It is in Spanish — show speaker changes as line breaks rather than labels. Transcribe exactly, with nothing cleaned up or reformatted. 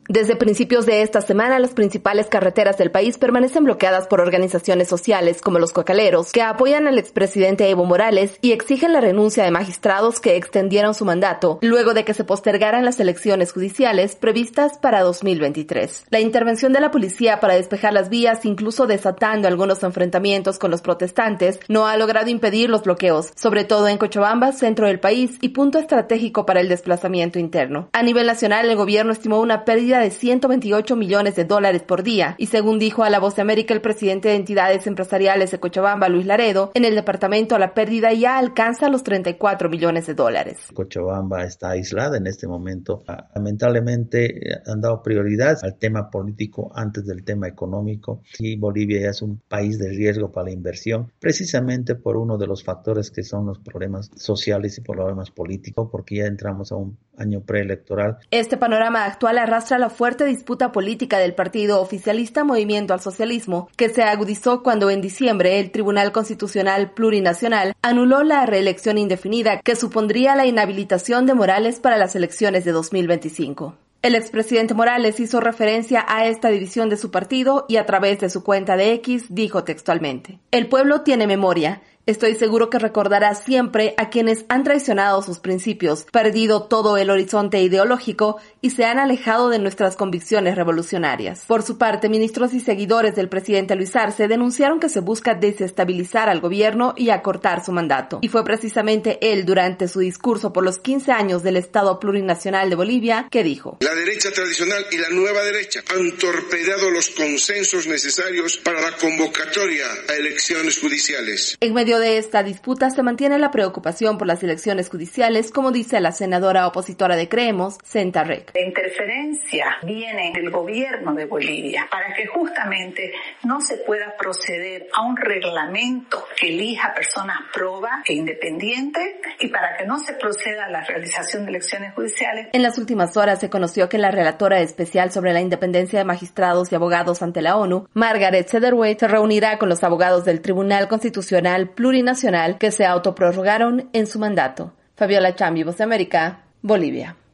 Desde principios de esta semana, las principales carreteras del país permanecen bloqueadas por organizaciones sociales como los Cocaleros, que apoyan al expresidente Evo Morales y exigen la renuncia de magistrados que extendieron su mandato luego de que se postergaran las elecciones judiciales previstas para dos mil veintitrés. La intervención de la policía para despejar las vías, incluso desatando algunos enfrentamientos con los protestantes, no ha logrado impedir los bloqueos, sobre todo en Cochabamba, centro del país y punto estratégico para el desplazamiento interno. A nivel nacional, el gobierno estimó una pérdida de ciento veintiocho millones de dólares por día y según dijo a La Voz de América el presidente de entidades empresariales de Cochabamba, Luis Laredo, en el departamento la pérdida ya alcanza los treinta y cuatro millones de dólares.
Cochabamba está aislada en este momento. Lamentablemente han dado prioridad al tema político antes del tema económico y Bolivia ya es un país de riesgo para la inversión precisamente por uno de los factores que son los problemas sociales y problemas políticos, porque ya entramos a un año preelectoral.
Este panorama actual arrastra la fuerte disputa política del partido oficialista Movimiento al Socialismo, que se agudizó cuando en diciembre el Tribunal Constitucional Plurinacional anuló la reelección indefinida que supondría la inhabilitación de Morales para las elecciones de dos mil veinticinco. El expresidente Morales hizo referencia a esta división de su partido y a través de su cuenta de X dijo textualmente: "El pueblo tiene memoria. Estoy seguro que recordará siempre a quienes han traicionado sus principios, perdido todo el horizonte ideológico y se han alejado de nuestras convicciones revolucionarias". Por su parte, ministros y seguidores del presidente Luis Arce denunciaron que se busca desestabilizar al gobierno y acortar su mandato. Y fue precisamente él, durante su discurso por los quince años del Estado Plurinacional de Bolivia, que dijo:
"La derecha tradicional y la nueva derecha han torpedeado los consensos necesarios para la convocatoria a elecciones judiciales".
En medio de esta disputa se mantiene la preocupación por las elecciones judiciales, como dice la senadora opositora de Creemos, Senta Rec.
La interferencia viene del gobierno de Bolivia para que justamente no se pueda proceder a un reglamento que elija personas probas e independientes y para que no se proceda a la realización de elecciones judiciales.
En las últimas horas se conoció que la relatora especial sobre la independencia de magistrados y abogados ante la ONU, Margaret Satterthwaite, se reunirá con los abogados del Tribunal Constitucional Plurinacional que se autoprorrogaron en su mandato. Fabiola Chambi, Voz de América, Bolivia.